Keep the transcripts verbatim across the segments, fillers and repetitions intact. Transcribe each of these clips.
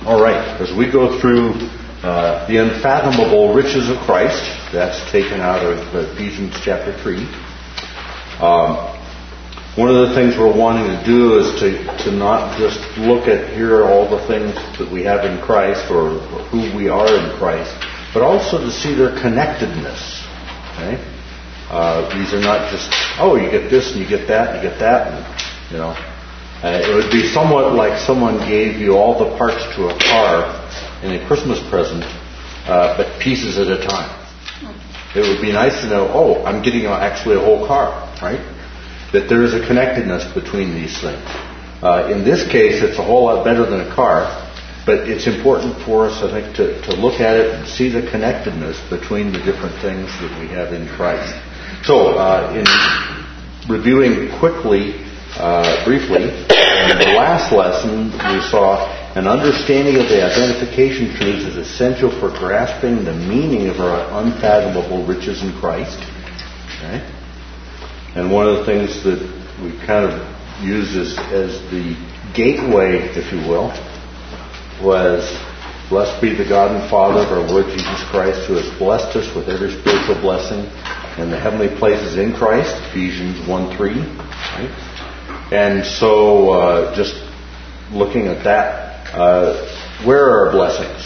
All right, as we go through uh, the unfathomable riches of Christ, that's taken out of Ephesians chapter three. Um, one of the things we're wanting to do is to, to not just look at here are all the things that we have in Christ or, or who we are in Christ, but also to see their connectedness. Okay? Uh, these are not just, oh, you get this and you get that and you get that, and, you know. Uh, it would be somewhat like someone gave you all the parts to a car in a Christmas present, uh, but pieces at a time. It would be nice to know, oh, I'm getting actually a whole car, right? That there is a connectedness between these things. Uh, in this case, it's a whole lot better than a car, but it's important for us, I think, to, to look at it and see the connectedness between the different things that we have in Christ. So, uh, in reviewing quickly, Uh, briefly, in the last lesson we saw an understanding of the identification truths is essential for grasping the meaning of our unfathomable riches in Christ. Okay? And one of the things that we kind of used as, as the gateway, if you will, was blessed be the God and Father of our Lord Jesus Christ, who has blessed us with every spiritual blessing in the heavenly places in Christ, Ephesians one three. Right? And so, uh, just looking at that, uh, where are our blessings?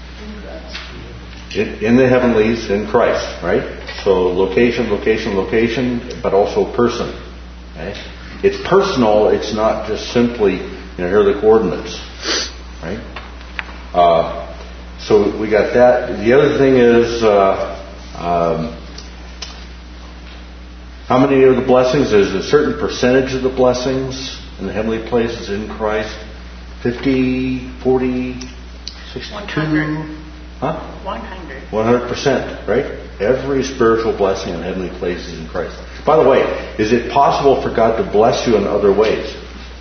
In, in the heavenlies, in Christ, right? So, location, location, location, but also person. Okay? It's personal. It's not just simply, you know, here are the coordinates, right? Uh, so we got that. The other thing is, uh, um, how many of the blessings? There's a certain percentage of the blessings in the heavenly places in Christ. fifty, forty, sixty-two? one hundred. Huh? one hundred. one hundred percent, right? Every spiritual blessing in heavenly places in Christ. By the way, is it possible for God to bless you in other ways?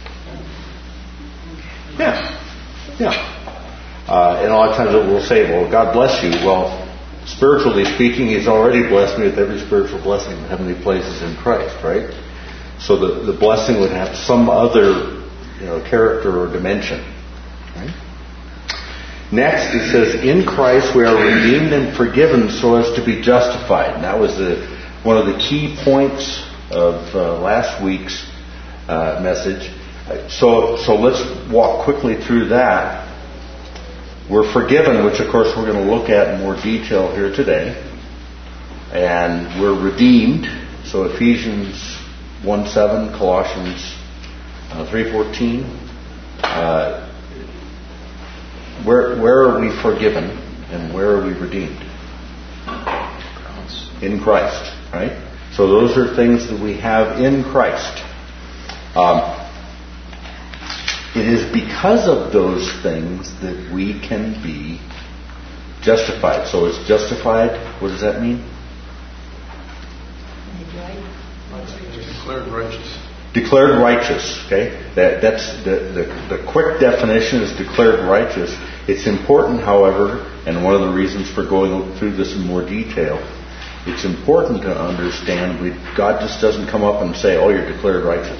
Yeah. Yeah. Uh, and a lot of times we'll say, well, God bless you. Well, spiritually speaking, He's already blessed me with every spiritual blessing in heavenly places in Christ, right? So the, the blessing would have some other, you know, character or dimension, right? Next, it says, in Christ we are redeemed and forgiven so as to be justified. And that was the, one of the key points of uh, last week's uh, message. So, so let's walk quickly through that. We're forgiven, which of course we're going to look at in more detail here today. And we're redeemed. So Ephesians one seven, Colossians uh, three fourteen. Uh, where, where are we forgiven and where are we redeemed? In Christ, right? So those are things that we have in Christ. Um, It is because of those things that we can be justified. So it's justified, what does that mean? Declared righteous. Declared righteous, okay? That, that's the, the, the quick definition is declared righteous. It's important, however, and one of the reasons for going through this in more detail, it's important to understand we, God just doesn't come up and say, oh, you're declared righteous.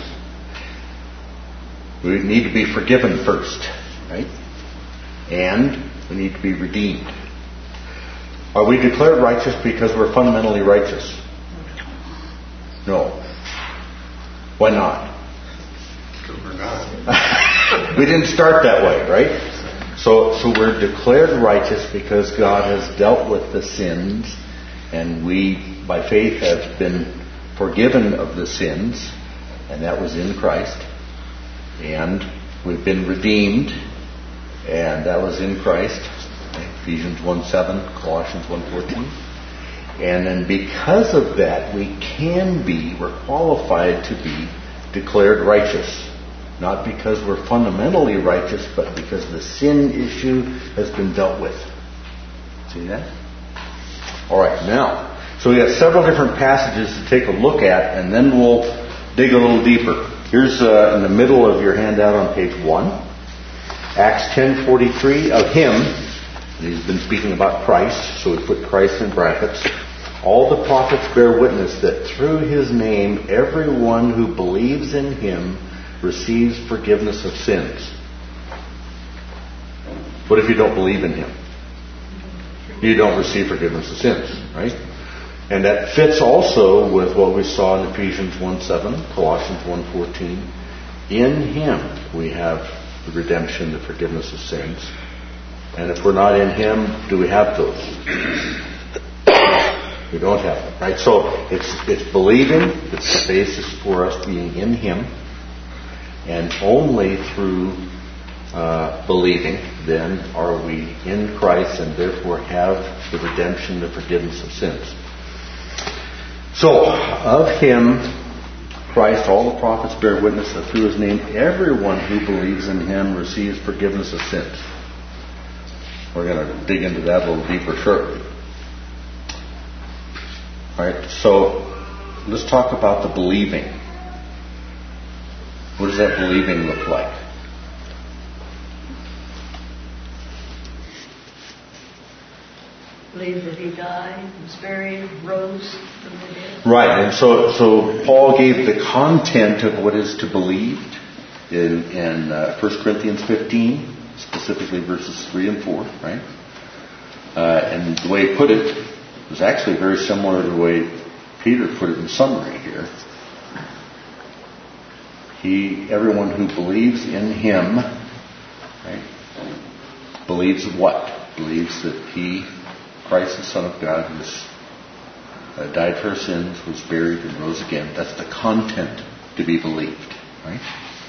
We need to be forgiven first, right? And we need to be redeemed. Are we declared righteous because we're fundamentally righteous? No. Why not? Because we're not. We didn't start that way, right? So, so we're declared righteous because God has dealt with the sins, and we, by faith, have been forgiven of the sins, and that was in Christ. And we've been redeemed, and that was in Christ. Ephesians one seven, Colossians one fourteen. And then because of that, we can be, we're qualified to be declared righteous. Not because we're fundamentally righteous, but because the sin issue has been dealt with. See that? All right, now, so we have several different passages to take a look at, and then we'll dig a little deeper. Here's uh, in the middle of your handout on page one. Acts ten forty-three, of Him, he's been speaking about Christ, so we put Christ in brackets. All the prophets bear witness that through His name, everyone who believes in Him receives forgiveness of sins. What if you don't believe in Him? You don't receive forgiveness of sins, right? And that fits also with what we saw in Ephesians one seven, Colossians one fourteen. In Him we have the redemption, the forgiveness of sins. And if we're not in Him, do we have those? We don't have them, right? So it's it's believing. It's the basis for us being in Him. And only through uh, believing, then, are we in Christ and therefore have the redemption, the forgiveness of sins. So, of Him, Christ, all the prophets bear witness that through His name, everyone who believes in Him receives forgiveness of sins. We're going to dig into that a little deeper shortly. All right, so let's talk about the believing. What does that believing look like? Believe that He died, was buried, rose from the dead. Right, and so so Paul gave the content of what is to believe in, in uh, First Corinthians fifteen, specifically verses three and four, right? Uh, and the way he put it was actually very similar to the way Peter put it in summary here. He, everyone who believes in Him, right, believes what? Believes that He, Christ, the Son of God, who was, uh, died for our sins, was buried, and rose again. That's the content to be believed, right?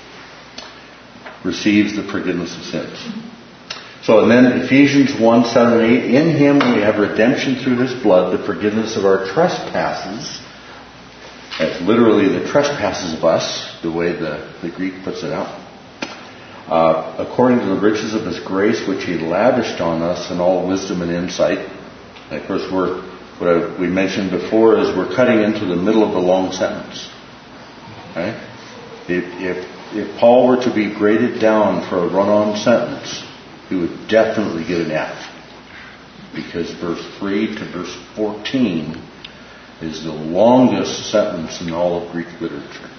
Receives the forgiveness of sins. So, and then Ephesians one, seven, and eight, in Him we have redemption through His blood, the forgiveness of our trespasses. That's literally the trespasses of us, the way the, the Greek puts it out. Uh, according to the riches of His grace, which He lavished on us in all wisdom and insight. And of course, we're, what I, we mentioned before is we're cutting into the middle of the long sentence. Right? If, if, if Paul were to be graded down for a run-on sentence, he would definitely get an F. Because verse three to verse fourteen is the longest sentence in all of Greek literature.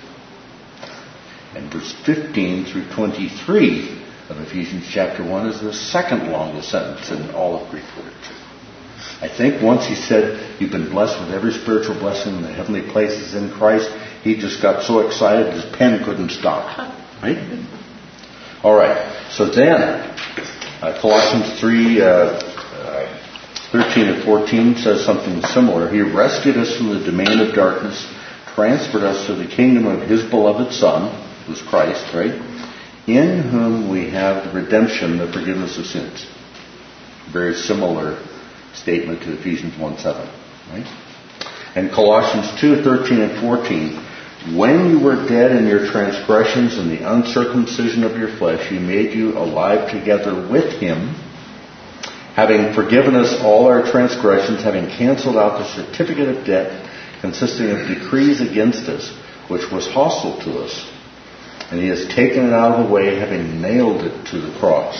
And verse fifteen through twenty-three of Ephesians chapter one is the second longest sentence in all of Greek literature. I think once he said, you've been blessed with every spiritual blessing in the heavenly places in Christ, he just got so excited his pen couldn't stop. Right? All right. So then, uh, Colossians three, uh, uh, thirteen and fourteen says something similar. He rescued us from the domain of darkness, transferred us to the kingdom of His beloved Son, who's Christ, right? In whom we have the redemption, the forgiveness of sins. Very similar statement to Ephesians one seven, right? And Colossians two, thirteen and fourteen. When you were dead in your transgressions and the uncircumcision of your flesh, He made you alive together with Him, having forgiven us all our transgressions, having canceled out the certificate of debt consisting of decrees against us, which was hostile to us. And He has taken it out of the way, having nailed it to the cross.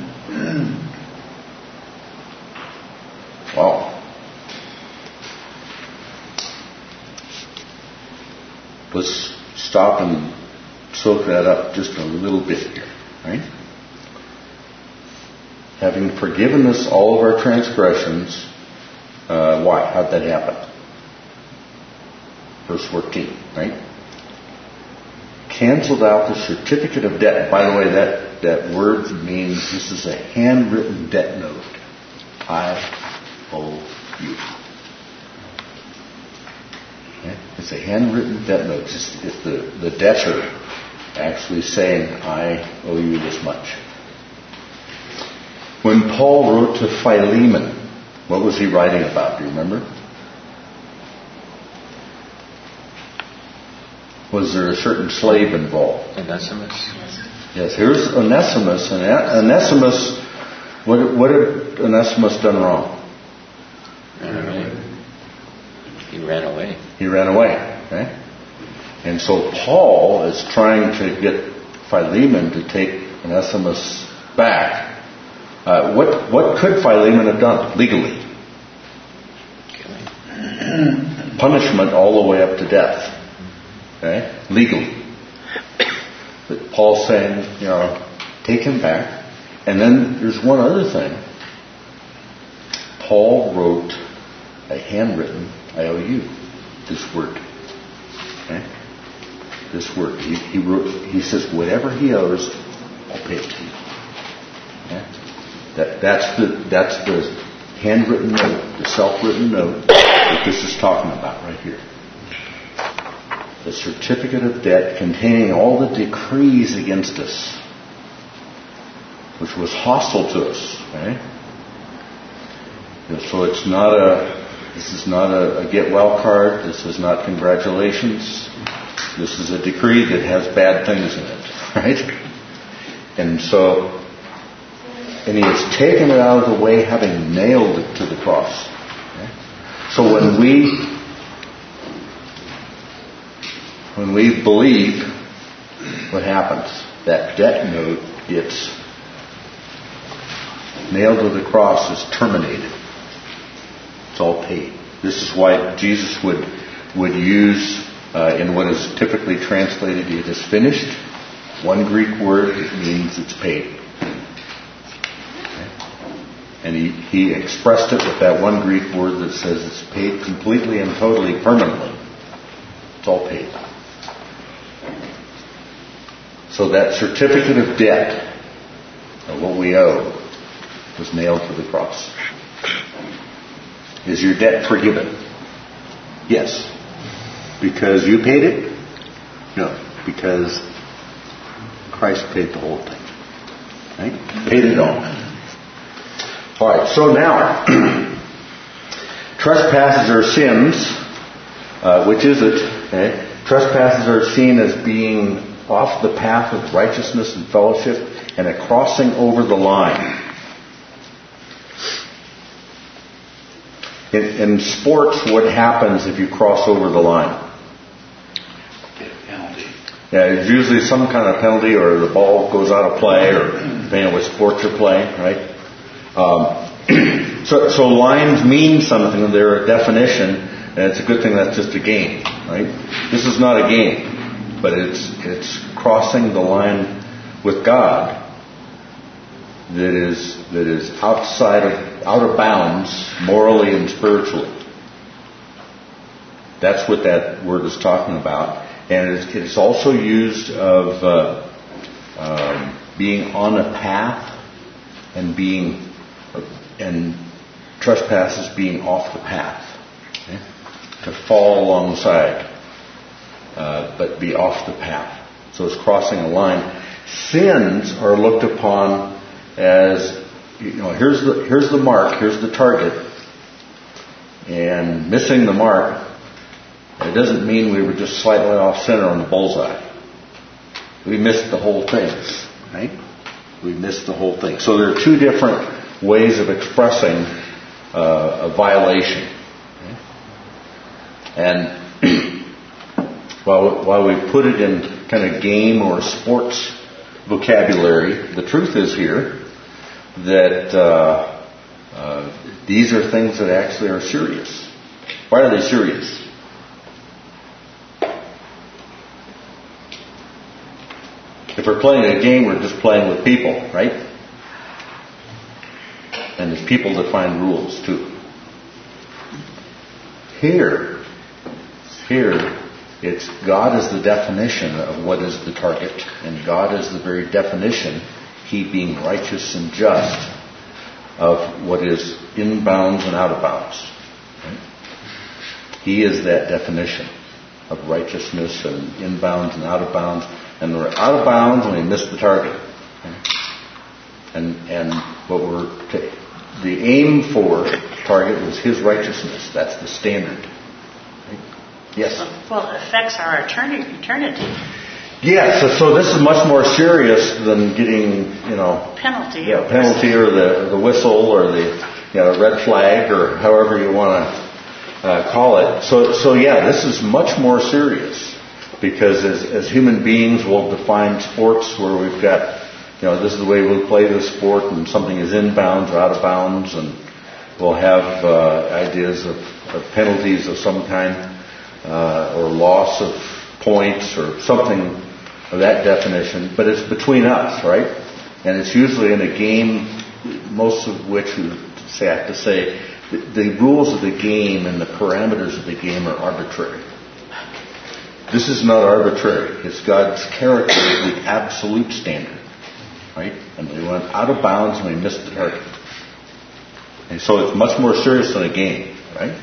Wow. Let's stop and soak that up just a little bit here, right? Having forgiven us all of our transgressions, uh, why? How'd that happen? Verse fourteen, right? Canceled out the certificate of debt. By the way, that, that word means this is a handwritten debt note. I owe you. Okay? It's a handwritten debt note. It's, it's the, the debtor actually saying, I owe you this much. When Paul wrote to Philemon, what was he writing about? Do you remember? Was there a certain slave involved? Onesimus. Yes, here's Onesimus. And Onesimus, what, what had Onesimus done wrong? Ran away. He ran away. He ran away. Okay? And so Paul is trying to get Philemon to take Onesimus back. Uh, what what could Philemon have done legally? Killing. Punishment all the way up to death. Okay? Legally. But Paul's saying, you know, take him back. And then there's one other thing. Paul wrote a handwritten I O U, this word. Okay? This word. He, he wrote. He says, whatever he owes, I'll pay it to you. Okay? That, that's the that's the handwritten note, the self-written note that this is talking about right here. The certificate of debt containing all the decrees against us, which was hostile to us. Okay? So it's not a. This is not a, a get well card. This is not congratulations. This is a decree that has bad things in it, right? And so, and he has taken it out of the way, having nailed it to the cross. Okay? So when we, when we believe, what happens? That debt note gets nailed to the cross, is terminated. It's all paid. This is why Jesus would would use uh, in what is typically translated, "It is finished." One Greek word, it means it's paid. Okay? And he, he expressed it with that one Greek word that says it's paid completely and totally, permanently. It's all paid. So that certificate of debt of what we owe was nailed to the cross. Is your debt forgiven? Yes. Because you paid it? No. Because Christ paid the whole thing. Right? Paid it all. Alright, so now, trespasses are sins. Uh, which is it? Okay? Trespasses are seen as being off the path of righteousness and fellowship and a crossing over the line. In, in sports, what happens if you cross over the line? Get a penalty. Yeah, it's usually some kind of penalty, or the ball goes out of play, or depending on what sports you're playing, right? Um, so, so lines mean something. They're a definition, and it's a good thing that's just a game, right? This is not a game, but it's it's crossing the line with God that is that is outside of out of bounds morally and spiritually. That's what that word is talking about, and it is also used of uh, um, being on a path and being and trespasses being off the path, okay? To fall alongside, uh, but be off the path. So it's crossing a line. Sins are looked upon as, you know, here's the here's the mark, here's the target, and missing the mark, it doesn't mean we were just slightly off center on the bullseye. We missed the whole thing, right? We missed the whole thing. So there are two different ways of expressing uh, a violation. Okay? And while while we put it in kind of game or sports vocabulary, the truth is here that uh, uh, these are things that actually are serious. Why are they serious? If we're playing a game, we're just playing with people, right? And there's people that find rules too. Here, here, it's God is the definition of what is the target, and God is the very definition, He being righteous and just, of what is in bounds and out of bounds. Right? He is that definition of righteousness and in bounds and out of bounds. And we're out of bounds when we miss the target. Okay? And and what we're t- the aim for target was His righteousness. That's the standard. Right? Yes. Well, it affects our eternity. eternity. Yes. So, so this is much more serious than getting, you know, Penalty. yeah, penalty or the the whistle or the, you know, red flag or however you want to uh, call it. So so yeah, this is much more serious. Because as, as human beings, we'll define sports where we've got, you know, this is the way we'll play this sport, and something is in bounds or out of bounds, and we'll have uh, ideas of, of penalties of some kind, uh, or loss of points or something of that definition. But it's between us, right? And it's usually in a game, most of which we have to say, the, the rules of the game and the parameters of the game are arbitrary. This is not arbitrary. It's God's character, the absolute standard. Right? And they went out of bounds and we missed the target. And so it's much more serious than a game. Right?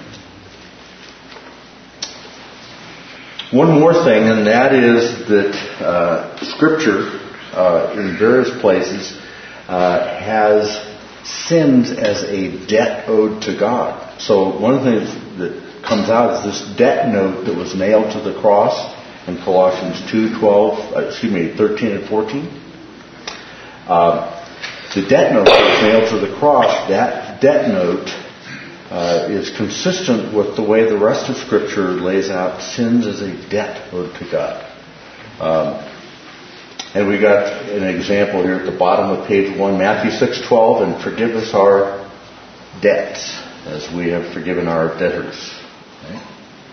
One more thing, and that is that uh, Scripture, uh, in various places, uh, has sins as a debt owed to God. So one of the things that comes out is this debt note that was nailed to the cross in Colossians two, twelve, uh, excuse me, thirteen and fourteen. Uh, the debt note that was nailed to the cross, that debt note uh, is consistent with the way the rest of Scripture lays out sins as a debt owed to God. Um, and we got an example here at the bottom of page one, Matthew six twelve, and forgive us our debts as we have forgiven our debtors. Okay?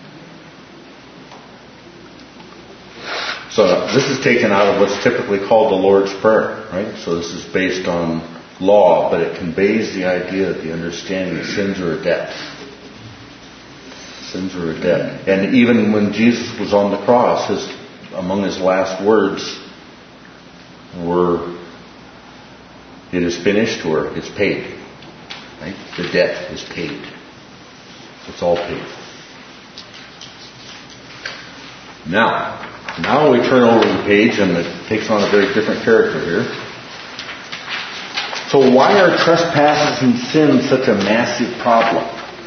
So this is taken out of what's typically called the Lord's Prayer, right? So this is based on law, but it conveys the idea, the understanding that sins are a debt. Sins are a debt. And even when Jesus was on the cross, his, among his last words were, "It is finished," or "It's paid." Right? The debt is paid. It's all paid. Now, now we turn over the page and it takes on a very different character here. So why are trespasses and sins such a massive problem?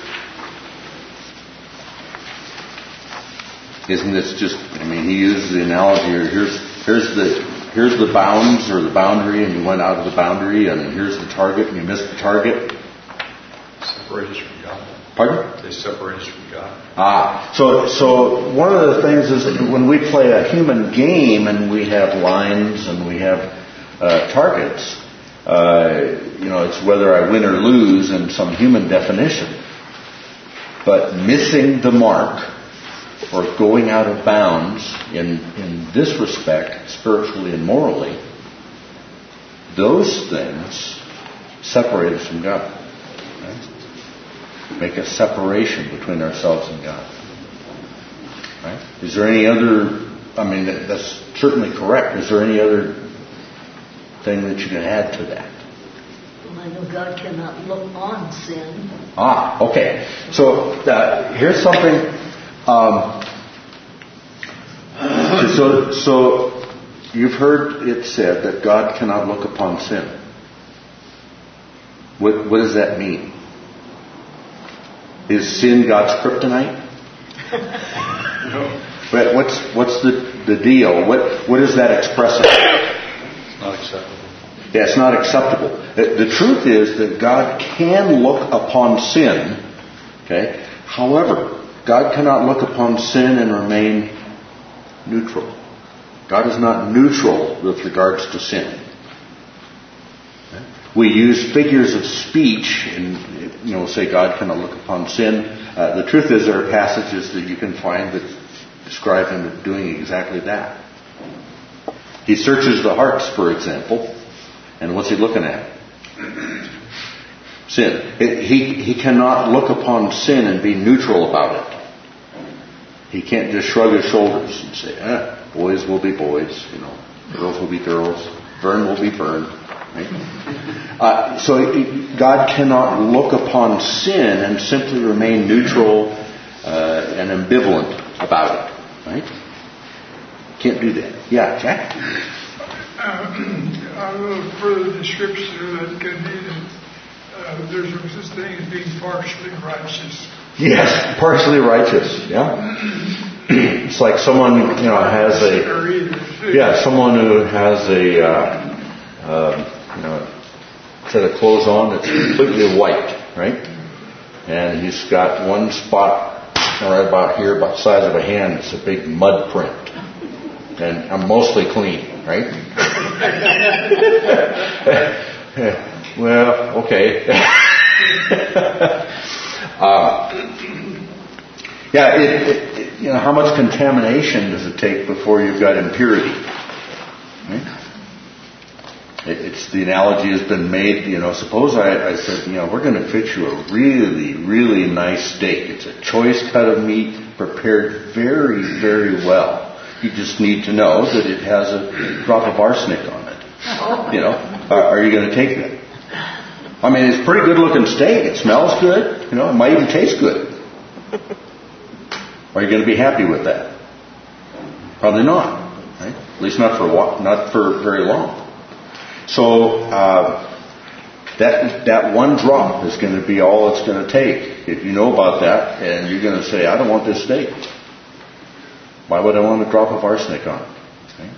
Isn't this just, I mean, he uses the analogy here, here's, here's the, here's the bounds or the boundary and you went out of the boundary, and here's the target and you missed the target. Separate us from God. Pardon? They separate us from God. Ah, so so one of the things is that when we play a human game and we have lines and we have uh, targets, uh, you know, it's whether I win or lose in some human definition. But missing the mark or going out of bounds in in this respect, spiritually and morally, those things separate us from God. Make a separation between ourselves and God. Right? Is there any other, I mean, that's certainly correct. Is there any other thing that you can add to that? Well, I know God cannot look on sin. Ah, okay. So uh, here's something. Um, so, so you've heard it said that God cannot look upon sin. What, what does that mean? Is sin God's kryptonite? No. But what's what's the, the deal? What what is that expressing? It's not acceptable. Yeah, it's not acceptable. The, the truth is that God can look upon sin. Okay. However, God cannot look upon sin and remain neutral. God is not neutral with regards to sin. We use figures of speech and, you know, say God cannot look upon sin. Uh, the truth is there are passages that you can find that describe him doing exactly that. He searches the hearts, for example, and what's he looking at? Sin. It, he, he cannot look upon sin and be neutral about it. He can't just shrug his shoulders and say, eh, boys will be boys, you know, girls will be girls, burn will be burned. Right? Uh, so it, God cannot look upon sin and simply remain neutral uh, and ambivalent about it. Right? Can't do that. Yeah, Jack? Uh, a little further description of that could be that uh, there's no such thing as being partially righteous. Yes, partially righteous. Yeah. It's like someone, you know, has a yeah, someone who has a uh, uh, you know, set of clothes on that's completely white, right? And he's got one spot right about here, about the size of a hand. It's a big mud print, and I'm mostly clean, right? Well, okay. uh, yeah, it, it, you know, how much contamination does it take before you've got impurity? Right? It's the analogy has been made, you know, suppose I, I said, you know, we're going to fix you a really, really nice steak. It's a choice cut of meat prepared very, very well. You just need to know that it has a drop of arsenic on it. You know, are, are you going to take that? I mean, it's a pretty good looking steak. It smells good. You know, it might even taste good. Are you going to be happy with that? Probably not. Right? At least not for a while, not for very long. So uh, that that one drop is going to be all it's going to take. If you know about that, and you're going to say, "I don't want this steak. Why would I want a drop of arsenic on it?" Okay?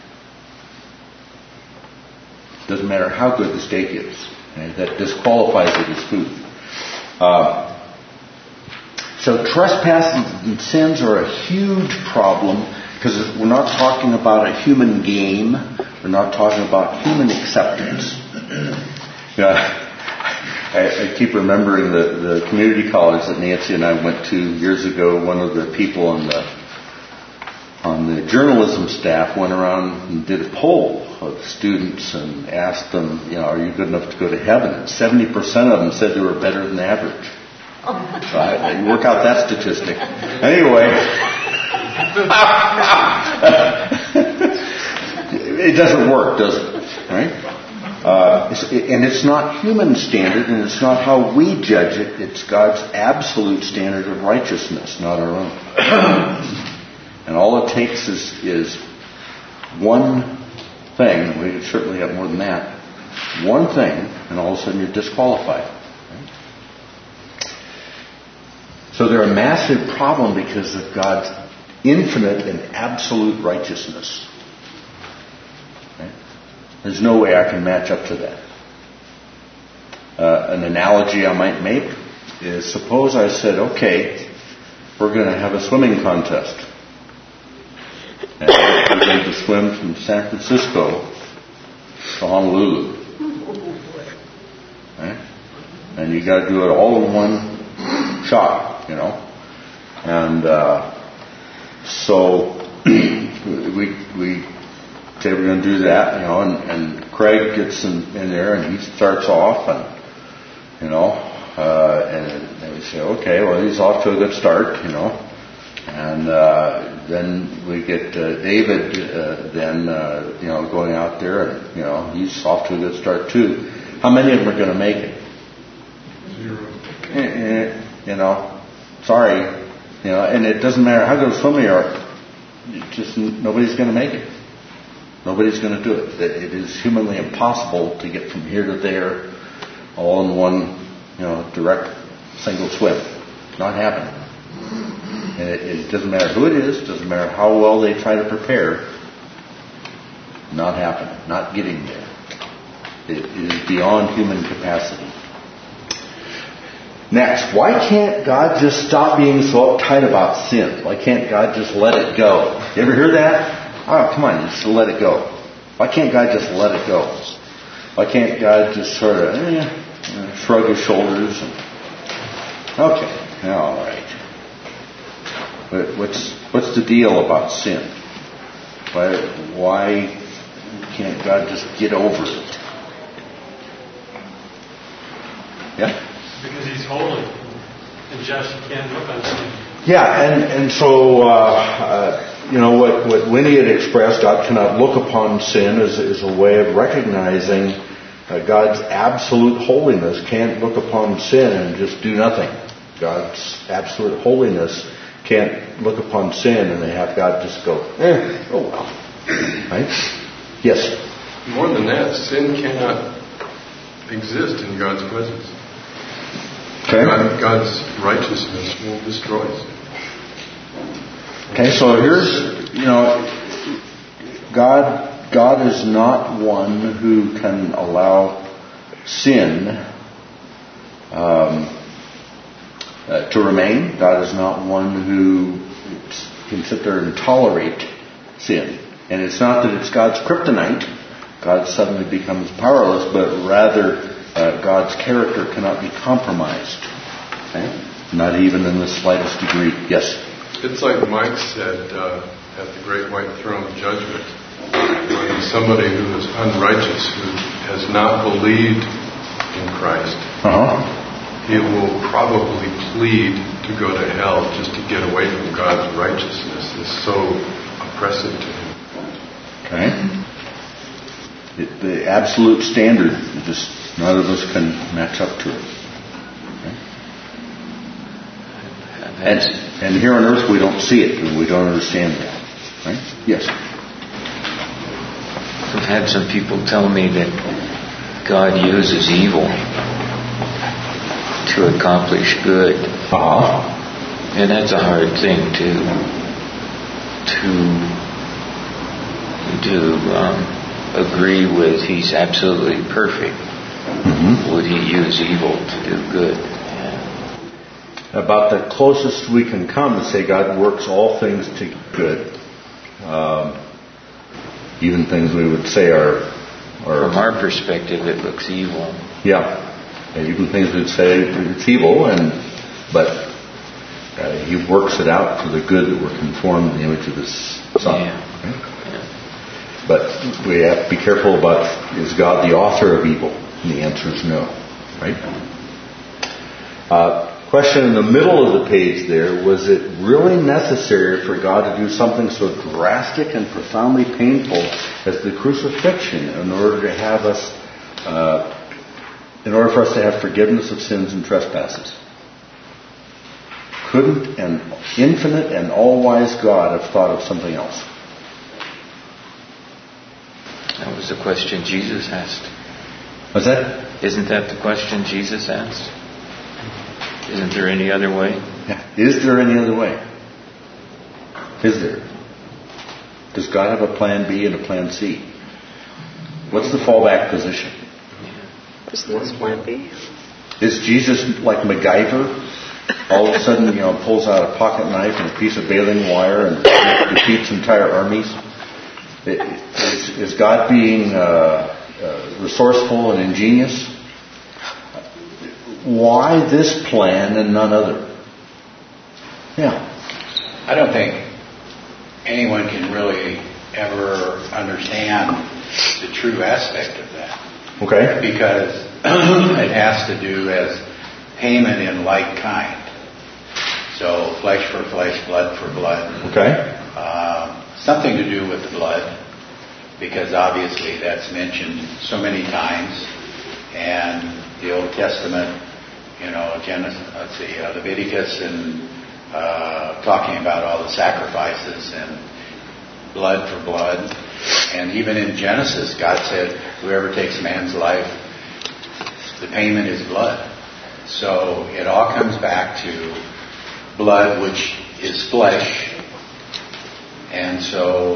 Doesn't matter how good the steak is. Okay? That disqualifies it as food. Uh, so trespasses and sins are a huge problem because we're not talking about a human game. We're not talking about human acceptance. You know, I, I keep remembering the, the community college that Nancy and I went to years ago. One of the people on the on the journalism staff went around and did a poll of students and asked them, you know, are you good enough to go to heaven? And seventy percent of them said they were better than average. Right? You work out that statistic. Anyway. It doesn't work, does it? Right? Uh, it's, and it's not human standard, and it's not how we judge it. It's God's absolute standard of righteousness, not our own. And all it takes is, is one thing. We certainly have more than that. One thing, and all of a sudden you're disqualified. Right? So they're a massive problem because of God's infinite and absolute righteousness. There's no way I can match up to that. Uh, an analogy I might make is suppose I said, okay, we're going to have a swimming contest. And we're going to swim from San Francisco to Honolulu. Right? And you got to do it all in one shot, you know. And uh, so we we say we're going to do that, you know, and, and Craig gets in, in there and he starts off, and you know, uh, and, and we say, okay, well, he's off to a good start, you know, and uh, then we get uh, David uh, then uh, you know going out there, and you know he's off to a good start too. How many of them are going to make it? Zero. You know, sorry, you know, and it doesn't matter how good a swimmer you are, just nobody's going to make it. Nobody's going to do it. It is humanly impossible to get from here to there all in one, you know, direct single swim. Not happening. And it, it doesn't matter who it is, doesn't matter how well they try to prepare. Not happening. Not getting there. It, it is beyond human capacity. Next, why can't God just stop being so uptight about sin? Why can't God just let it go? You ever hear that? Oh, come on, just let it go. Why can't God just let it go? Why can't God just sort of eh, shrug his shoulders and okay, all right. But what's what's the deal about sin? Why why can't God just get over it? Yeah. Because he's holy and just, you can't look on sin. Yeah, and and so. Uh, uh, You know, what, what Winnie had expressed, God cannot look upon sin as, as a way of recognizing uh, God's absolute holiness. Can't look upon sin and just do nothing. God's absolute holiness can't look upon sin and they have God just go, eh, oh well. Right? Yes? More than that, sin cannot exist in God's presence. Okay. God, God's righteousness will destroy sin. Okay, so here's, you know, God God is not one who can allow sin um, uh, to remain. God is not one who can sit there and tolerate sin. And it's not that it's God's kryptonite. God suddenly becomes powerless, but rather uh, God's character cannot be compromised. Okay? Not even in the slightest degree. Yes? It's like Mike said uh, at the Great White Throne Judgment. when somebody who is unrighteous, who has not believed in Christ, Uh-huh. he will probably plead to go to hell just to get away from God's righteousness. It's so oppressive to him. Okay. The, the absolute standard, just none of us can match up to it. Okay. And, and here on earth we don't see it, and we don't understand that. Right? Yes. I've had some people tell me that God uses evil to accomplish good. Uh-huh. And that's a hard thing to to to um, agree with. He's absolutely perfect. Mm-hmm. Would he use evil to do good? Yeah. About the closest we can come to say God works all things to good. Um, even things we would say are, are... From our perspective, it looks evil. Yeah. And even things we'd say it's evil, and but uh, He works it out for the good that we're conformed to the image of His Son. Yeah. Right? Yeah. But we have to be careful about, is God the author of evil? And the answer is no. Right? Uh, question in the middle of the page there, was it really necessary for God to do something so drastic and profoundly painful as the crucifixion in order to have us, uh, in order for us to have forgiveness of sins and trespasses? Couldn't an infinite and all-wise God have thought of something else? That was the question Jesus asked. What's that? Isn't that the question Jesus asked? Isn't there any other way? Yeah. Is there any other way? Is there? Does God have a plan B and a plan C? What's the fallback position? Isn't this plan B? Is Jesus like MacGyver? All of a sudden, you know, pulls out a pocket knife and a piece of baling wire and defeats entire armies? Is, is God being uh, uh, resourceful and ingenious? Why this plan and none other? Yeah. I don't think anyone can really ever understand the true aspect of that. Okay. Because it has to do as payment in like kind. So flesh for flesh, blood for blood. Okay. Uh, something to do with the blood, because obviously that's mentioned so many times. And the Old Testament, you know, Genesis, let's see, uh, Leviticus, and uh, talking about all the sacrifices and blood for blood. And even in Genesis, God said, whoever takes a man's life, the payment is blood. So it all comes back to blood, which is flesh. And so,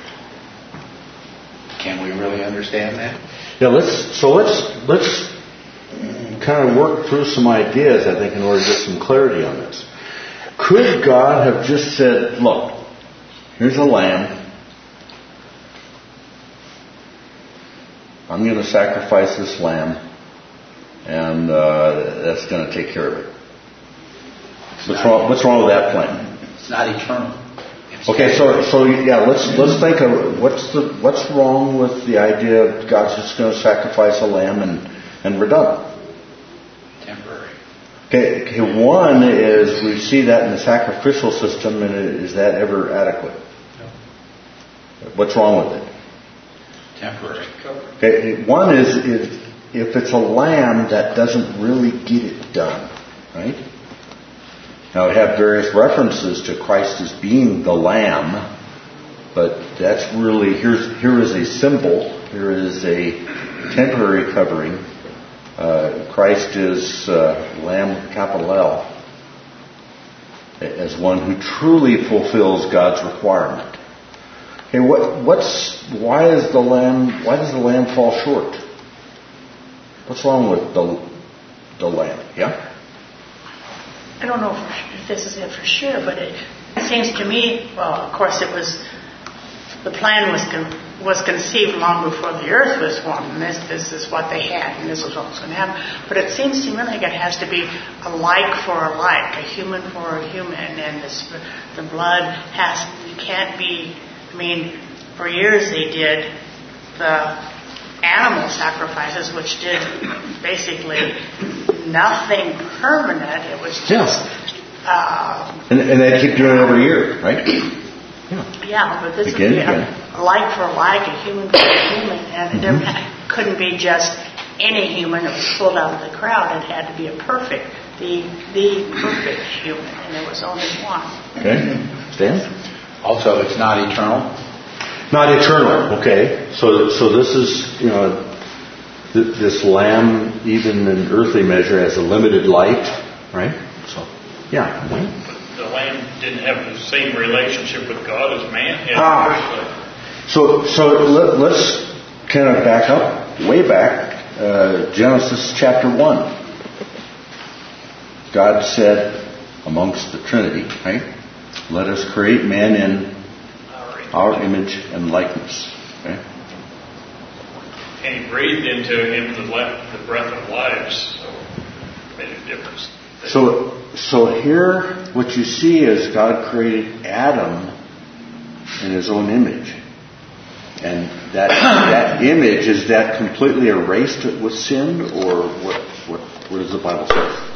can we really understand that? Yeah. Let's. So let's let's kind of work through some ideas, I think, in order to get some clarity on this. Could God have just said, "Look, here's a lamb. I'm going to sacrifice this lamb, and uh, that's going to take care of it." What's wrong? What's wrong with that plan? It's not eternal. It's Okay, so so yeah, let's let's think of what's the what's wrong with the idea of God's just going to sacrifice a lamb and and we're done. temporary. Okay, okay, one is we see that in the sacrificial system, and is that ever adequate? No. What's wrong with it? Temporary. Okay, one is if if it's a lamb that doesn't really get it done, right? Now, we have various references to Christ as being the Lamb, but that's really, here's, here is a symbol, here is a temporary covering. Uh, Christ is uh, Lamb with a capital L, as one who truly fulfills God's requirement. Okay, what, what's, why is the Lamb, why does the Lamb fall short? What's wrong with the, the Lamb? Yeah? I don't know if, if this is it for sure, but it, it seems to me, well, of course it was, the plan was con, was conceived long before the earth was formed, and this, this is what they had, and this was what was going to happen. But it seems to me like it has to be a like for a like, a human for a human, and this, the blood has, you can't be, I mean, for years they did the animal sacrifices, which did basically nothing permanent. It was just... Uh, and, and they keep doing it every year, right? Yeah, yeah, but this again, would be again. a like for like, a human for a human, and Mm-hmm. there couldn't be just any human that was pulled out of the crowd. It had to be a perfect, the the perfect human, and there was only one. Okay, Stan? Also, it's not eternal. Not eternal. Okay, so so this is, you know, th- this lamb, even in earthly measure, has a limited life, right? So, yeah. The lamb didn't have the same relationship with God as man had. Ah. So so let, let's kind of back up, way back, uh, Genesis chapter one. God said amongst the Trinity, right? Let us create man in our image and likeness. Okay? And he breathed into him the, le- the breath of life, so it made a difference. So, so here, what you see is God created Adam in His own image, and that that image, is that completely erased with sin, or what? What, what does the Bible say?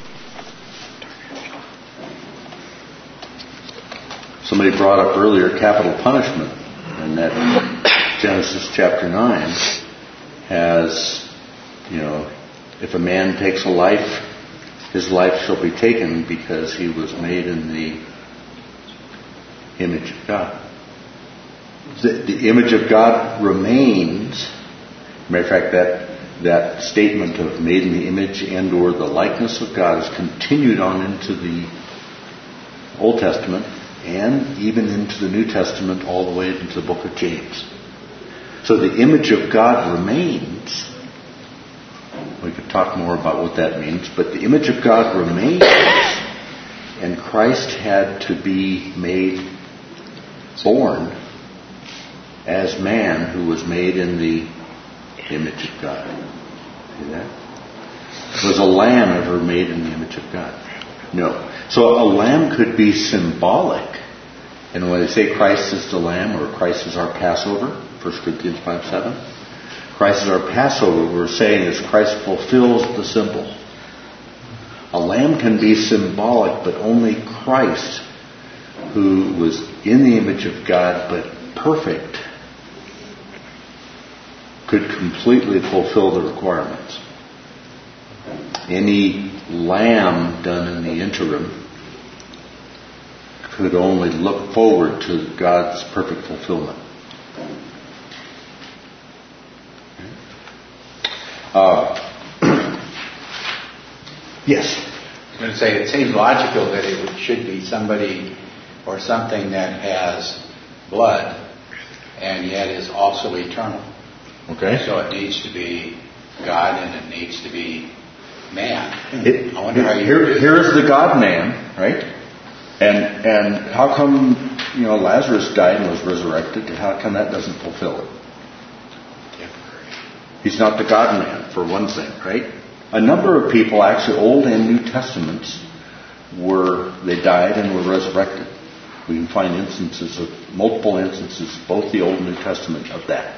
Somebody brought up earlier capital punishment, and that Genesis chapter nine has, you know, if a man takes a life, his life shall be taken because he was made in the image of God. The, the image of God remains. Matter of fact, that that statement of made in the image and or the likeness of God is continued on into the Old Testament and even into the New Testament, all the way into the book of James. So the image of God remains. We could talk more about what that means, but the image of God remains, and Christ had to be made, born as man who was made in the image of God. See that? Was a lamb ever made in the image of God? No. So a lamb could be symbolic. And when they say Christ is the lamb, or Christ is our Passover, First Corinthians five seven, Christ is our Passover, we're saying is Christ fulfills the symbol. A lamb can be symbolic, but only Christ, who was in the image of God but perfect, could completely fulfill the requirements. Any lamb done in the interim could only look forward to God's perfect fulfillment. Uh, yes? I was going to say, it seems logical that it would, should be somebody or something that has blood and yet is also eternal. Okay. So it needs to be God and it needs to be man. It, I wonder how you here, do here is the God-man, right? And and how come, you know, Lazarus died and was resurrected? How come that doesn't fulfill it? He's not the God-man, for one thing, right? A number of people, actually Old and New Testaments, were, they died and were resurrected. We can find instances of, multiple instances, both the Old and New Testament, of that.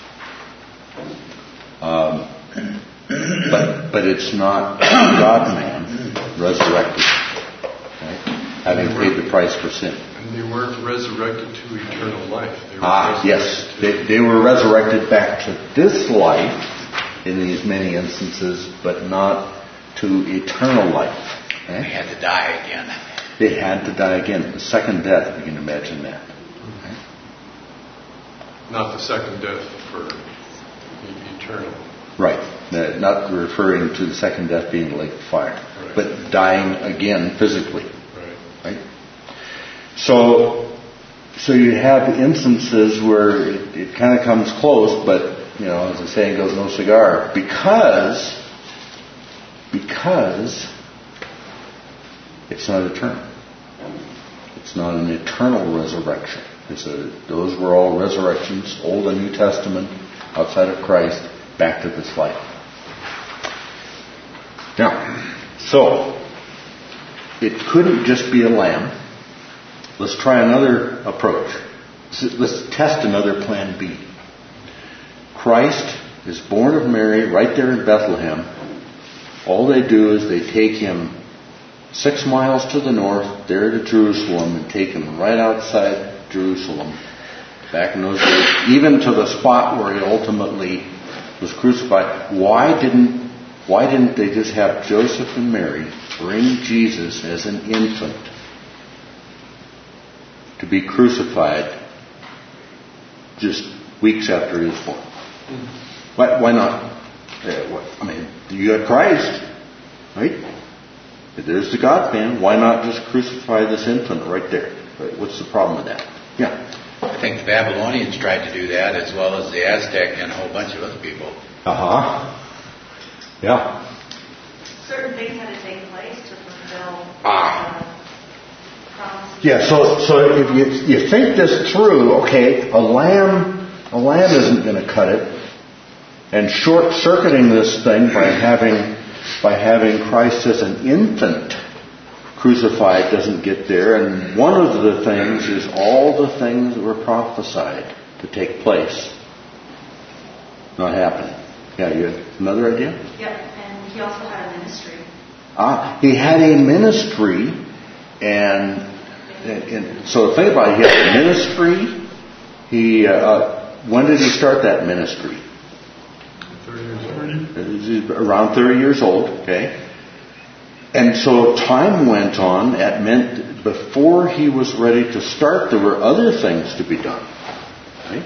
Um, but but it's not God-man resurrected, right? Having paid the price for sin. And they weren't resurrected to eternal life. They were Ah, yes. They, they were resurrected back to this life in these many instances, but not to eternal life. They had to die again. They had to die again. The second death, if you can imagine that. Okay. Not the second death for e- eternal. Right. Uh, not referring to the second death being the lake of fire, Right. but dying again physically. Right. Right? So, so you have instances where it, it kind of comes close, but, you know, as the saying goes, no cigar, because, because it's not eternal. It's not an eternal resurrection. It's a, those were all resurrections, Old and New Testament, outside of Christ, back to this life. Now, so, it couldn't just be a lamb. Let's try another approach. let's test another plan B. Christ is born of Mary right there in Bethlehem. All they do is they take him six miles to the north, there to Jerusalem, and take him right outside Jerusalem, back in those days, even to the spot where he ultimately was crucified. Why didn't Why didn't they just have Joseph and Mary bring Jesus as an infant to be crucified just weeks after he was born? Why, why not? I mean, you got Christ, right? There's the God man. Why not just crucify this infant right there? What's the problem with that? Yeah. I think the Babylonians tried to do that, as well as the Aztec and a whole bunch of other people. Uh-huh. Yeah. Certain things had to take place to fulfill Ah. the promises. Yeah, so so if you you think this through, okay, a lamb a lamb isn't going to cut it, and short circuiting this thing by having by having Christ as an infant crucified doesn't get there, and one of the things is all the things that were prophesied to take place not happening. Yeah, you had another idea? Yep, and he also had a ministry. Ah, he had a ministry, and, and, and so think about it. He had a ministry. He uh, when did he start that ministry? thirty years old. Around thirty years old. Okay, and so time went on. That meant before he was ready to start, there were other things to be done. Right?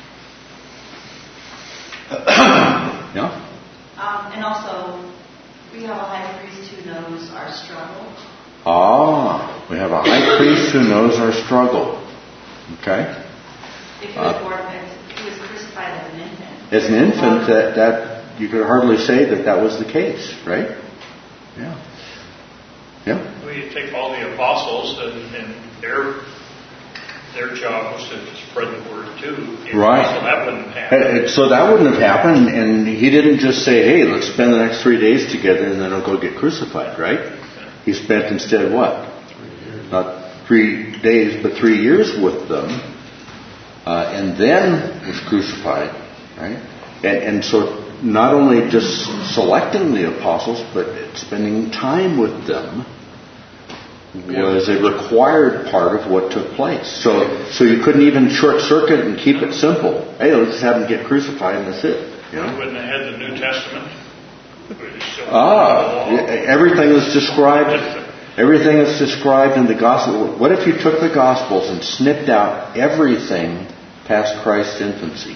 Yeah. Um, and also, we have a high priest who knows our struggle. Ah, we have a high priest who knows our struggle. Okay. If he was Uh, born, if he was crucified as an infant. As an infant, that, that you could hardly say that that was the case, right? Yeah. Yeah. We take all the apostles and, and their their job was to spread the word too. Right. So that wouldn't happen. And- and so that wouldn't have happened, and he didn't just say, hey, let's spend the next three days together and then I'll go get crucified, right? He spent instead what? Not three days, but three years with them, uh, and then was crucified, right? And, and so not only just selecting the apostles, but spending time with them was a required part of what took place. So so you couldn't even short circuit and keep it simple. Hey, let's just have them get crucified and that's it. You We know? wouldn't have had the New Testament. We'd still Ah, have the law. everything is described. Everything is described in the gospel. What if you took the gospels and snipped out everything past Christ's infancy?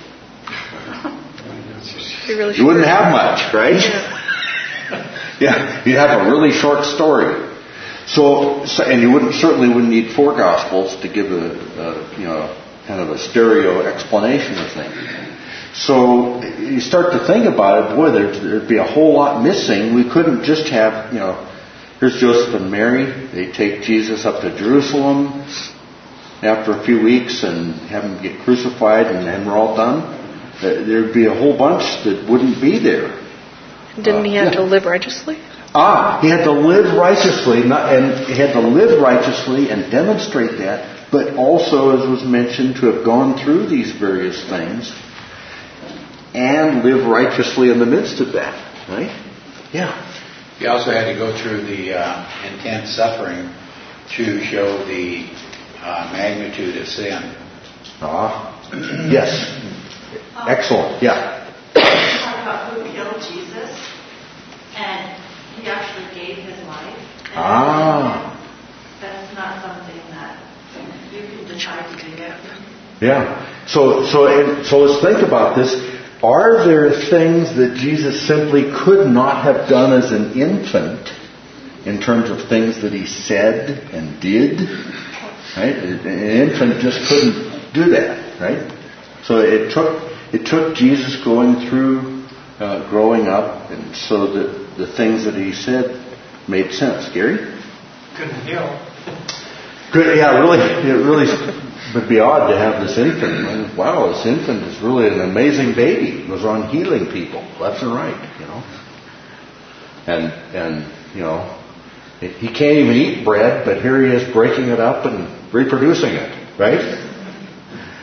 Really You wouldn't have much, right? Yeah, you'd have a really short story. So, so and you wouldn't certainly wouldn't need four gospels to give a, a you know kind of a stereo explanation of things. So you start to think about it, boy, there'd, there'd be a whole lot missing. We couldn't just have, you know, here's Joseph and Mary. They take Jesus up to Jerusalem after a few weeks and have him get crucified, and then we're all done. There'd be a whole bunch that wouldn't be there. Didn't he Uh, have yeah. to live righteously? Ah, he had to live righteously, not, and he had to live righteously and demonstrate that, but also, as was mentioned, to have gone through these various things and live righteously in the midst of that, right? Yeah. He also had to go through the uh, intense suffering to show the uh, magnitude of sin. Ah, yes. Excellent. Yeah. Talk about who killed Jesus, and he actually gave his life. And Ah. That's not something that you can decide to do. Yeah. So, so, and, so let's think about this. Are there things that Jesus simply could not have done as an infant in terms of things that he said and did? Right? An infant just couldn't do that, right? So it took it took Jesus going through uh, growing up, and so that the things that he said made sense. Gary? Couldn't heal. Good. Yeah, really. It really would be odd to have this infant. Wow, this infant is really an amazing baby. It goes on healing people left and right, you know. And and you know, he can't even eat bread, but here he is breaking it up and reproducing it, right?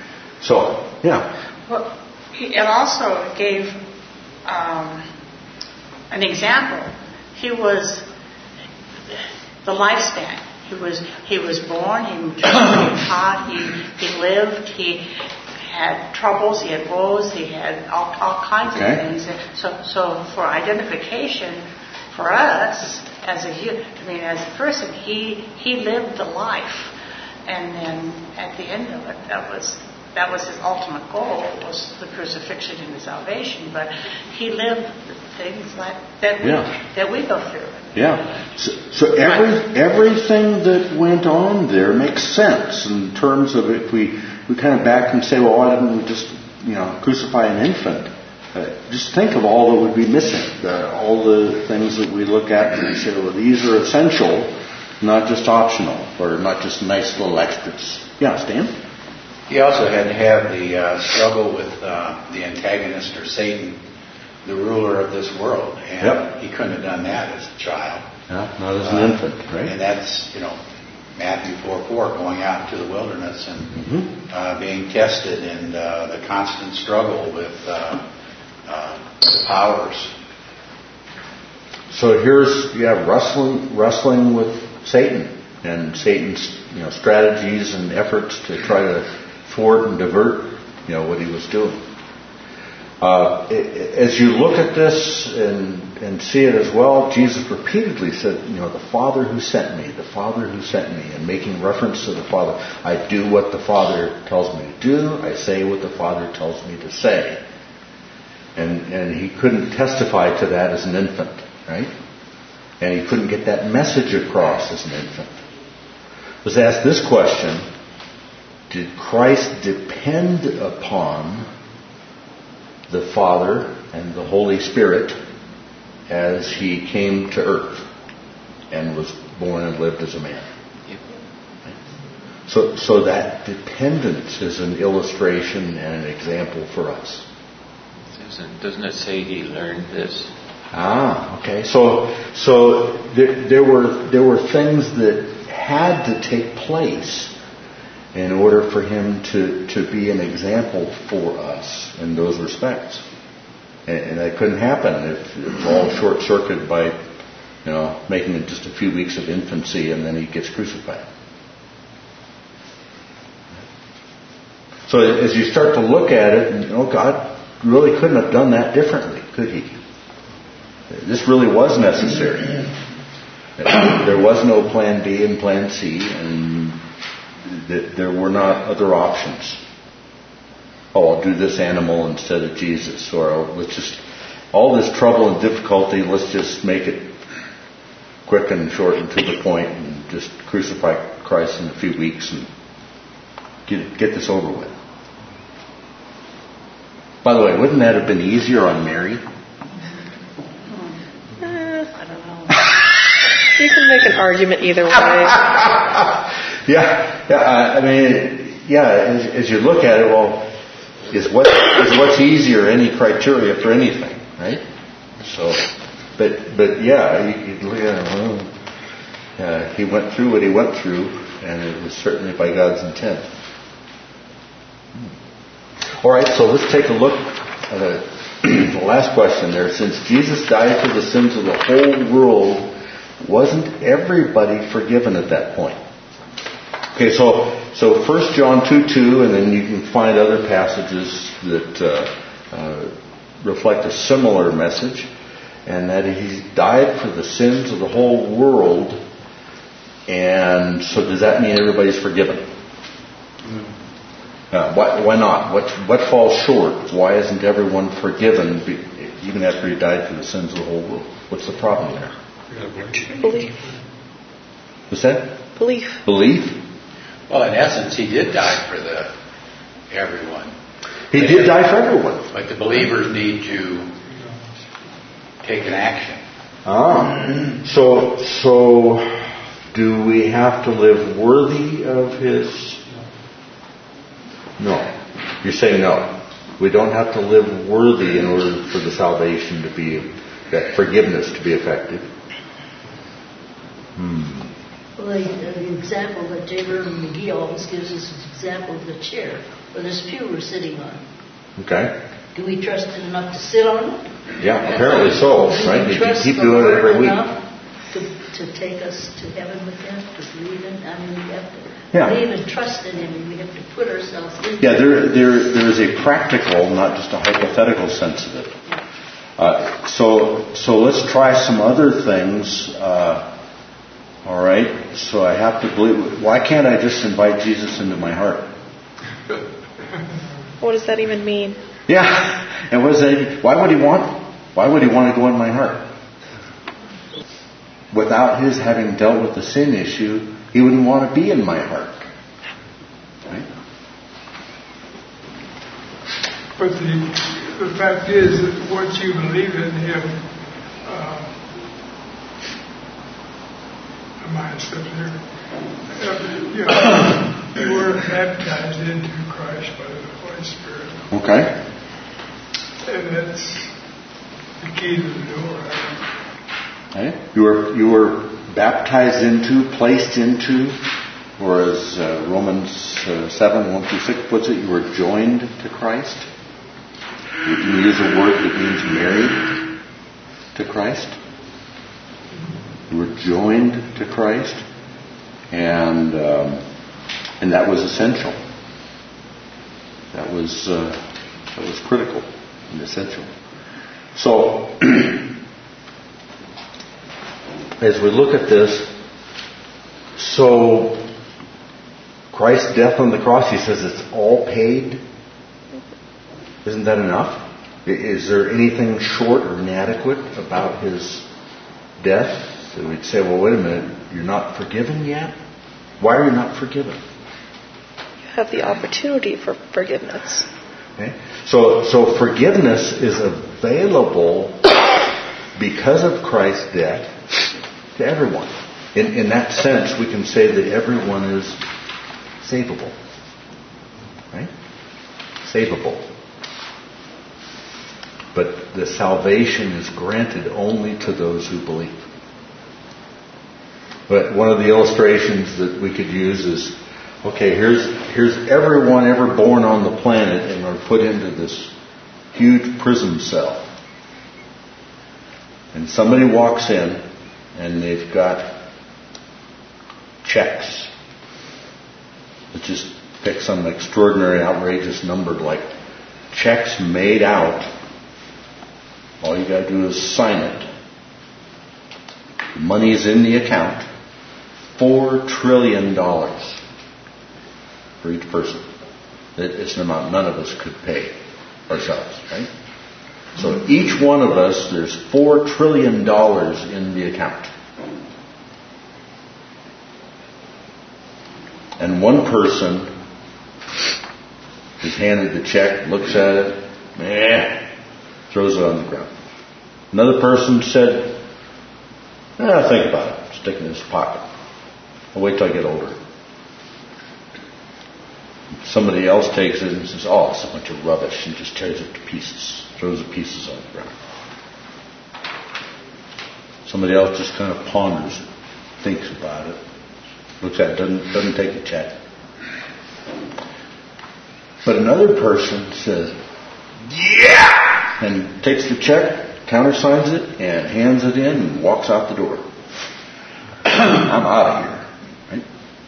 So, yeah. Well, he, it also gave um, an example. He was the lifespan. He was he was born. He was taught. He he lived. He had troubles. He had woes. He had all, all kinds Okay. of things. So so for identification, for us as a hu- I mean as a person, he he lived the life, and then at the end of it, that was. That was his ultimate goal, was the crucifixion and the salvation. But he lived the things like that we Yeah. that we go through. Yeah. So, so every everything that went on there makes sense in terms of if we, we kind of back and say, well, why didn't we just, you know, crucify an infant? Uh, just think of all that would be missing. Uh, all the things that we look at and we say, well, these are essential, not just optional, or not just nice little extras. Yeah, Stan? He also had to have the uh, struggle with uh, the antagonist or Satan, the ruler of this world. And Yep. he couldn't have done that as a child. Yeah, not as an Uh, infant, right? And that's, you know, Matthew four four, going out into the wilderness and Mm-hmm. uh, being tested, and uh, the constant struggle with uh, uh, the powers. So here's, you have wrestling, wrestling with Satan and Satan's, you know, strategies and efforts to try to thwart and divert, you know, what he was doing. Uh, as you look at this and, and see it as well, Jesus repeatedly said, you know, the Father who sent me, the Father who sent me, and making reference to the Father. I do what the Father tells me to do. I say what the Father tells me to say. And, and he couldn't testify to that as an infant, right? And he couldn't get that message across as an infant. Was asked this question: did Christ depend upon the Father and the Holy Spirit as he came to earth and was born and lived as a man? Yep. So, so that dependence is an illustration and an example for us. Doesn't, doesn't it say he learned this? Ah, okay. So, so there, there were there were things that had to take place in order for him to, to be an example for us in those respects. And, and that couldn't happen if it's all short-circuited by, you know, making it just a few weeks of infancy and then he gets crucified. So as you start to look at it, and, you know, God really couldn't have done that differently, could he? This really was necessary. There was no plan B and plan C, and that there were not other options. Oh, I'll do this animal instead of Jesus, or let's just, all this trouble and difficulty, let's just make it quick and short and to the point and just crucify Christ in a few weeks and get, get this over with. By the way, wouldn't that have been easier on Mary? I don't know. You can make an argument either way. yeah, yeah. I mean, yeah. As, as you look at it, well, is what is what's easier any criteria for anything, right? So, but but yeah, you, you look at it. Well, uh, he went through what he went through, and it was certainly by God's intent. All right, so let's take a look at a, the last question there. Since Jesus died for the sins of the whole world, wasn't everybody forgiven at that point? Okay, so so First John two two, and then you can find other passages that uh, uh, reflect a similar message, and that He died for the sins of the whole world. And so, does that mean everybody's forgiven? Mm. Uh, why, why not? What what falls short? Why isn't everyone forgiven even after He died for the sins of the whole world? What's the problem there? Belief. What's that? Belief. Belief? Well, in essence, He did die for the everyone. He but did die for everyone. But the believers need to take an action. Ah. So, so do we have to live worthy of His... No. You're saying no. We don't have to live worthy in order for the salvation to be, that forgiveness to be effective. Hmm. Well, the, the example that J. Vernon McGee always gives us is the example of the chair. or this pew we're sitting on. Okay. Do we trust it enough to sit on it? Yeah, apparently so, Do right? we You trust keep the doing it Lord every week. enough to, to take us to heaven with Him, to believe in? I mean, we have to Yeah. believe and trust in Him, and we have to put ourselves in Yeah, there, there, there is a practical, not just a hypothetical sense of it. Uh, so, so let's try some other things. Uh, all right. So I have to believe. Why can't I just invite Jesus into my heart? What does that even mean? Yeah. And what is that? Why would he want? Why would he want to go in my heart? Without his having dealt with the sin issue, he wouldn't want to be in my heart. Right? But the, the fact is that once you believe in Him, uh, my steps here, uh, you know, you were baptized into Christ by the Holy Spirit. Okay. And that's the key to the door. Okay. You were you were baptized into, placed into, or as uh, Romans uh, seven one through six puts it, you were joined to Christ. You can use a word that means married to Christ. You were joined to Christ, and um, and that was essential. That was uh, that was critical and essential. So, as we look at this, so Christ's death on the cross, he says it's all paid. Isn't that enough? Is there anything short or inadequate about his death? So we'd say, well, wait a minute, you're not forgiven yet? Why are you not forgiven? You have the opportunity for forgiveness. Okay. So, so forgiveness is available because of Christ's death to everyone. In, in that sense, we can say that everyone is savable. Right? Savable. But the salvation is granted only to those who believe. But one of the illustrations that we could use is, okay, here's here's everyone ever born on the planet, and are put into this huge prison cell. And somebody walks in, and they've got checks. Let's just pick some extraordinary, outrageous number, like checks made out. All you got to do is sign it. The money's in the account. Four trillion dollars for each person. It's an amount none of us could pay ourselves, right? So each one of us, there's four trillion dollars in the account. And one person is handed the check, looks at it, meh, throws it on the ground. Another person said, eh, think about it, stick it in his pocket. I'll wait till I get older. Somebody else takes it and says, oh, it's a bunch of rubbish, and just tears it to pieces, throws the pieces on the ground. Somebody else just kind of ponders it, thinks about it, looks at it, doesn't, doesn't take the check. But another person says, yeah! And takes the check, countersigns it, and hands it in, and walks out the door. I'm out of here. Right?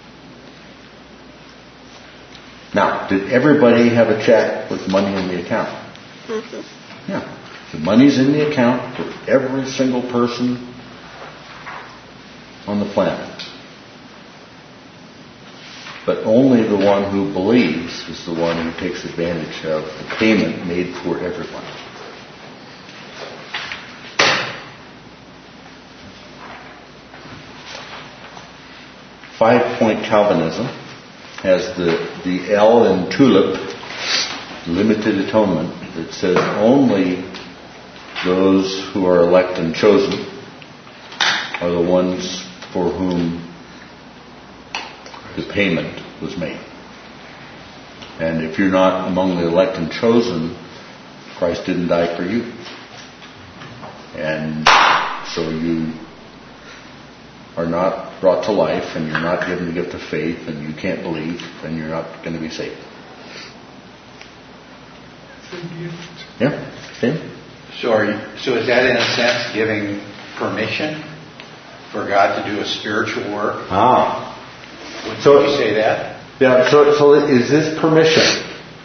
Now, did everybody have a check with money in the account? Mm-hmm. Yeah. The money's in the account for every single person on the planet. But only the one who believes is the one who takes advantage of the payment made for everyone. Five-point Calvinism has the, the L in TULIP, limited atonement, that says only those who are elect and chosen are the ones for whom the payment was made. And if you're not among the elect and chosen, Christ didn't die for you. And so you are not brought to life, and you're not given the gift of faith, and you can't believe, and you're not going to be saved. the gift. Yeah, same. So, are you, so is that in a sense giving permission for God to do a spiritual work? Ah. Would So- you say that? Yeah, so, so is this permission?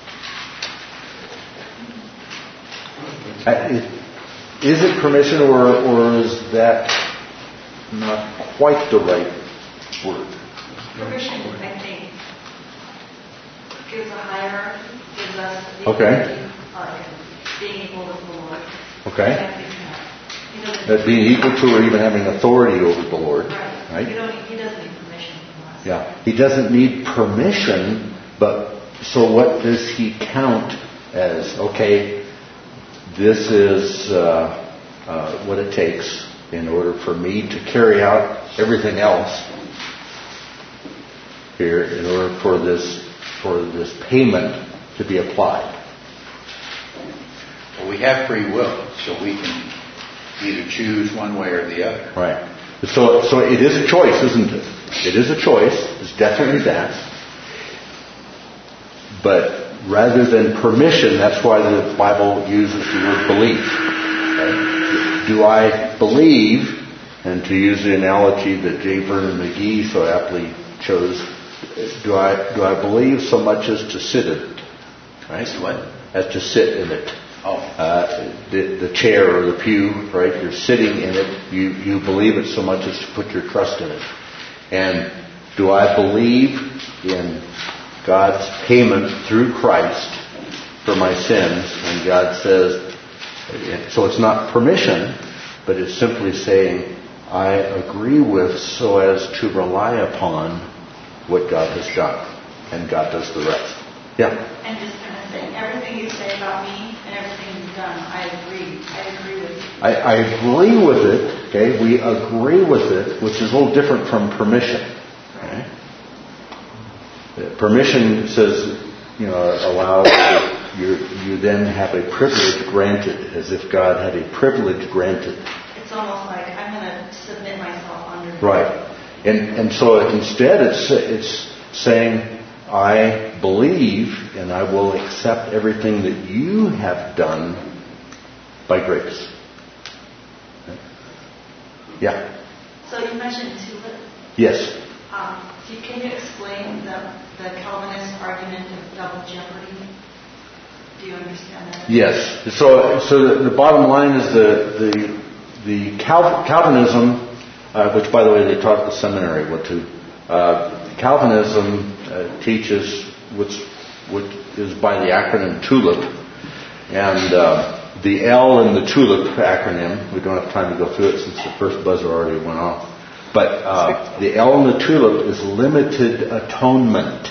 I- Is it permission, or, or is that not quite the right word? Permission, I think, gives a hierarchy, gives us the Okay. ability, uh, being equal with the Lord. Okay. I think that he doesn't- That being equal to or even having authority over the Lord, Right. right? You don't, he doesn't need permission from us. Yeah. He doesn't need permission, but so what does he count as? Okay, this is uh, uh, what it takes in order for me to carry out everything else here, in order for this for this payment to be applied. Well, we have free will, so we can either choose one way or the other. Right. So, so it is a choice, isn't it? It is a choice. It's definitely that. But rather than permission, that's why the Bible uses the word belief. Okay? Do I believe, and to use the analogy that J. Vernon McGee so aptly chose, do I do I believe so much as to sit in it? Right? What? As to sit in it. Oh. Uh, the, the chair or the pew, right? You're sitting in it. You, you believe it so much as to put your trust in it. And do I believe in God's payment through Christ for my sins? And God says, so it's not permission, but it's simply saying, I agree with so as to rely upon what God has done. And God does the rest. Yeah. And just kind of saying, everything you say about me and everything you've done, I agree. I agree with you. I, I agree with it, okay? We agree with it, which is a little different from permission. Okay? Permission says, you know, allows you, you then have a privilege granted, as if God had a privilege granted. It's almost like I'm going to submit myself under. Right. And and so instead it's it's saying, I believe and I will accept everything that you have done by grace. Okay. Yeah. So you mentioned tulip. Yes. Um, do you, can you explain the, the Calvinist argument of double jeopardy? Do you understand that? Yes. So so the, the bottom line is the the the Cal, Calvinism, uh, which by the way they taught at the seminary, what to uh, Calvinism uh, teaches which which is by the acronym TULIP, and uh, the L in the TULIP acronym. We don't have time to go through it since the first buzzer already went off. But uh, the L in the TULIP is limited atonement.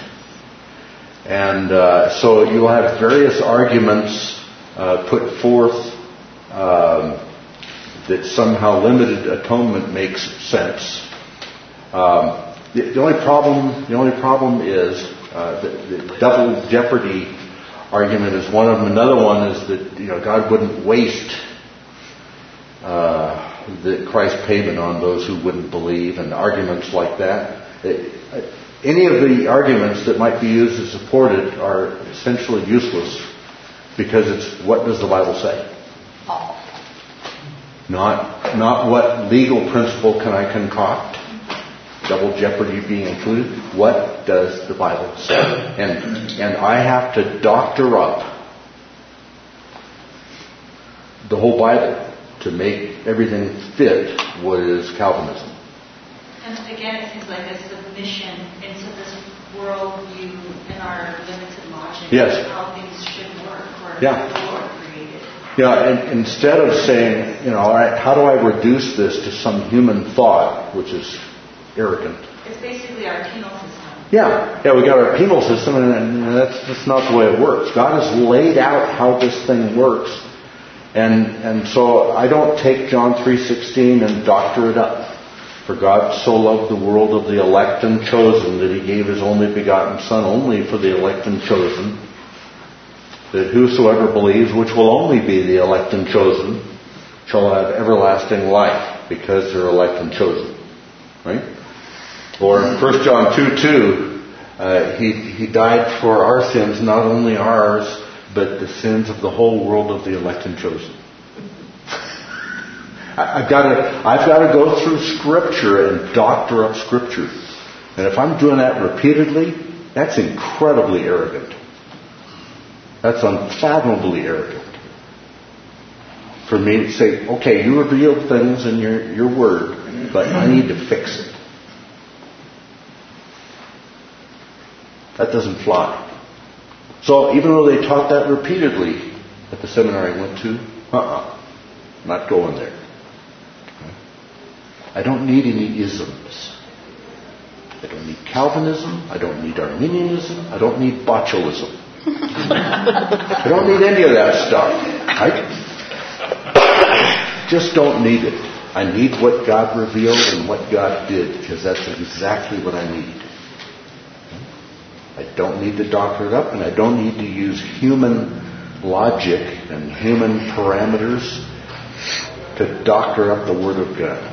And uh, so you'll have various arguments uh, put forth um, that somehow limited atonement makes sense. Um, the, the only problem, the only problem is uh, the, the double jeopardy argument is one of them. Another one is that you know God wouldn't waste uh, the Christ payment on those who wouldn't believe, and arguments like that. It, Any of the arguments that might be used to support it are essentially useless because it's what does the Bible say? Not not what legal principle can I concoct, double jeopardy being included. What does the Bible say? And and I have to doctor up the whole Bible to make everything fit what is Calvinism. And again, it seems like a submission into this worldview and our limited logic Yes. of how things should work or Yeah. the Lord created. Yeah, and instead of saying, you know, all right, how do I reduce this to some human thought, which is arrogant? It's basically our penal system. Yeah, yeah, we got our penal system, and, and that's that's not the way it works. God has laid out how this thing works, and and so I don't take John three sixteen and doctor it up. For God so loved the world of the elect and chosen that He gave His only begotten Son only for the elect and chosen, that whosoever believes, which will only be the elect and chosen, shall have everlasting life because they're elect and chosen. Right? Or in First John two two, uh, he, he died for our sins, not only ours, but the sins of the whole world of the elect and chosen. I've got to, I've got to go through Scripture and doctor up Scripture. And if I'm doing that repeatedly, that's incredibly arrogant. That's unfathomably arrogant. For me to say, okay, you revealed things in your, your word, but I need to fix it. That doesn't fly. So even though they taught that repeatedly at the seminary I went to, uh-uh, not going there. I don't need any isms. I don't need Calvinism. I don't need Arminianism. I don't need botulism. I don't need any of that stuff. I just don't need it. I need what God revealed and what God did, because that's exactly what I need. I don't need to doctor it up, and I don't need to use human logic and human parameters to doctor up the Word of God.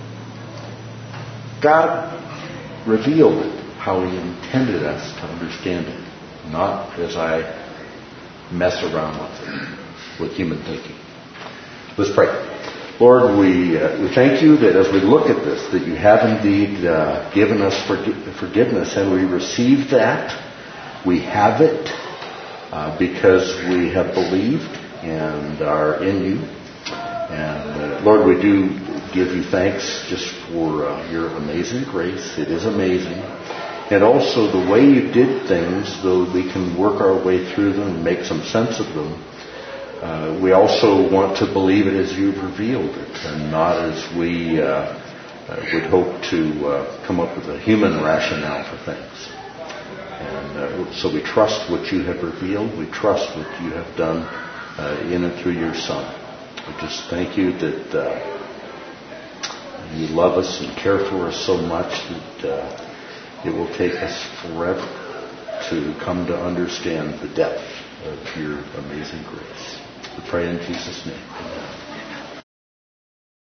God revealed it how He intended us to understand it, not as I mess around with it, with human thinking. Let's pray. Lord, we uh, we thank you that as we look at this, that you have indeed uh, given us forg- forgiveness, and we receive that. We have it uh, because we have believed and are in you. And uh, Lord, we do give you thanks just for uh, your amazing grace. It is amazing. And also the way you did things, though we can work our way through them and make some sense of them, uh, we also want to believe it as you've revealed it and not as we uh, uh, would hope to uh, come up with a human rationale for things. And uh, so we trust what you have revealed. We trust what you have done uh, in and through your Son. We just thank you that uh, you love us and care for us so much that uh, it will take us forever to come to understand the depth of your amazing grace. We pray in Jesus' name.